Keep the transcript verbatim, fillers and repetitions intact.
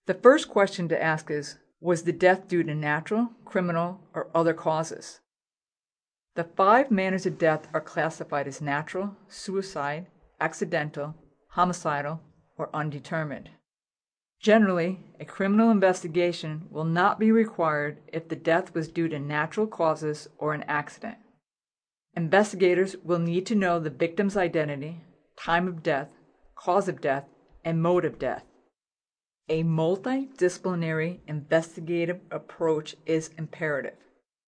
The first question to ask is, was the death due to natural, criminal, or other causes? The five manners of death are classified as natural, suicide, accidental, homicidal, or undetermined. Generally, a criminal investigation will not be required if the death was due to natural causes or an accident. Investigators will need to know the victim's identity, time of death, cause of death, and mode of death. A multidisciplinary investigative approach is imperative.